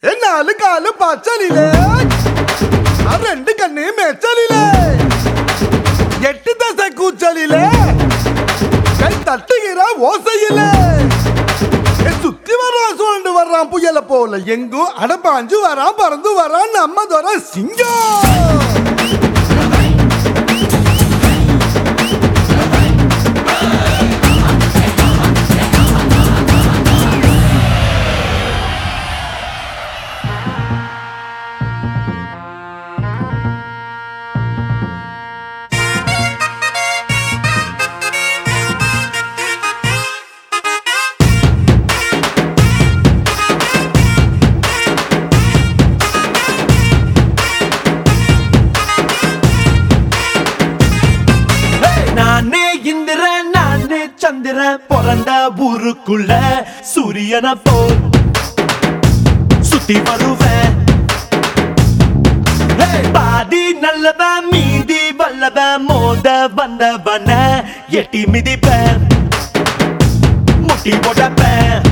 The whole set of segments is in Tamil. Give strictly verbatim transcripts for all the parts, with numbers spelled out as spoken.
நாலு காலு பச்சலிலே ரெண்டு கண்ணு மெச்சலிலே எட்டு தசை கூச்சலிலே கை தட்டுகிற ஓசையிலே சுத்தி வர்றான் சுழண்டு வர்றான் புயல போல எங்கும் அடப்பாஞ்சு வரான் பறந்து வரான் நம்ம தோற சிங்கம். நானே இந்திரன் நானே சந்திரன் பிறந்த ஊருக்குள்ள சூரியன போல் சுத்தி வருவேன். பாதி நல்லவன் மீதி வல்லவன் மோத வந்தவன எட்டி மிதிப்பேன் முட்டி போடப்பேன்.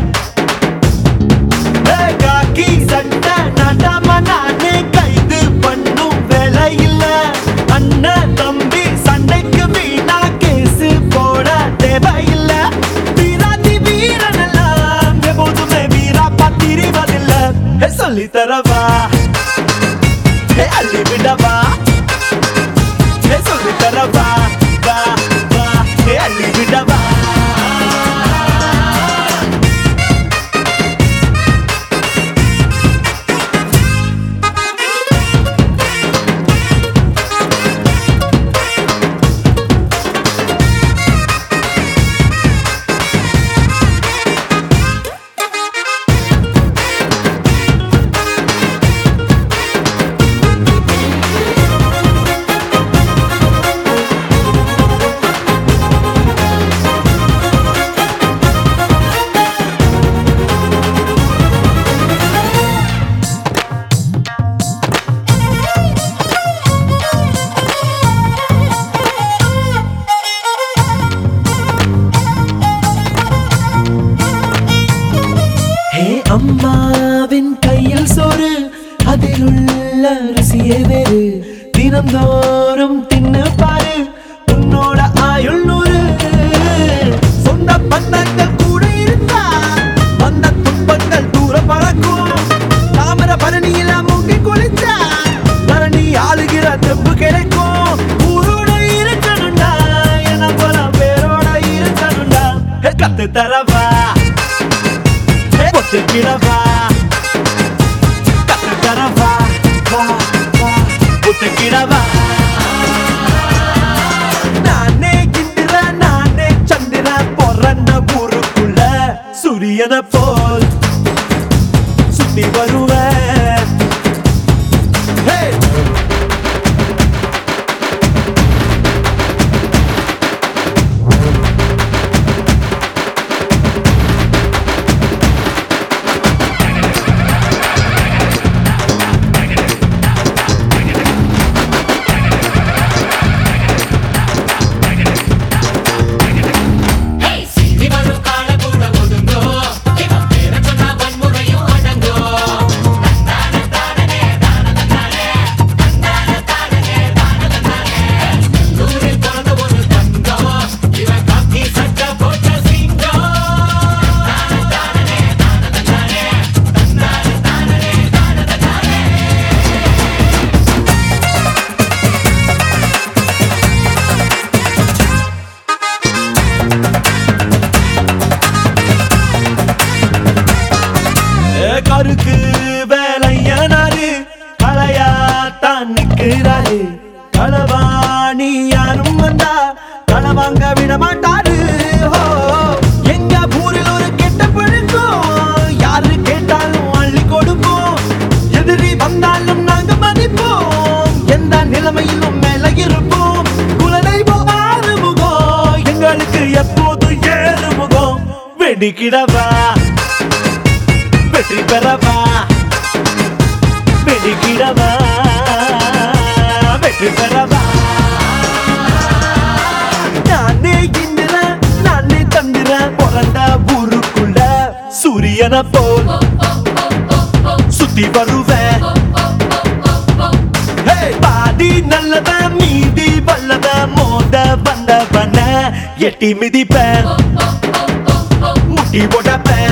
காக்கி சட்டை நாட்டாம நானே கைது பண்ணும் வேலை இல்ல. அண்ணன் தம்பி சண்டைக்கு வீணா கேசு போட தேவையில்ல. வீராதி வீரனெல்லாம் எப்போதுமே வீரா பத்திரிவதில்ல. சொல்லி தரவா அள்ளி விடவா சொல்லி தரவா வா வா அள்ளி விடவா. அம்மாவின் கையில் சோறு அதில் உள்ள ருசியே வேறு. தினந்தோறும் தின்னு பாரு உன்னோட ஆயுள் நூறு. சொந்த பந்தங்கள் கூட இருந்தா வந்த துன்பங்கள் தூர பறக்கும். தாமர பரணியில மூங்கி குளிச்சா பரணி ஆளுகிற தெம்பு கிடைக்கும். ஊரோட இருக்கணும்டா என போல பேரோட இருக்கணும்டா. கத்து தரவா ஒத்துக்கிடவா கத்து தரவா வா வா ஒத்துக்கிடவா. நானே இந்திரன் நானே சந்திரன் பிறந்த ஊருக்குள்ள சூரியனை போல் சுத்தி வருவேன். கருக்கு வேலையனாரு களையாத்தான் நிற்கிறாரு. களவாணி யாரும் வந்தா களவாங்க விட மாட்டாரு. எங்க ஊரில் ஒரு கெட்ட பழக்கம் யாரு கேட்டாலும் அள்ளி கொடுப்போம். எதிரி வந்தாலும் நாங்க மதிப்போம். எந்த நிலைமையிலும் மேல இருப்போம். குலதெய்வம் ஆறு முகம் எங்களுக்கு எப்போது ஏறு முகம். வெடிக்கிடவா வெற்றி பெறவா வெடிக்கிடவா வெற்றி பெறவா. நானே இந்திரன் நானே சந்திரன் பிறந்த ஊருக்குள்ள சூரியனை போல் சுத்தி வருவேன். Hey! பாதி நல்லவன் மீதி வல்லவன் மோத வந்தவன எட்டி மிதிப்பேன் முட்டி போடப்பேன்.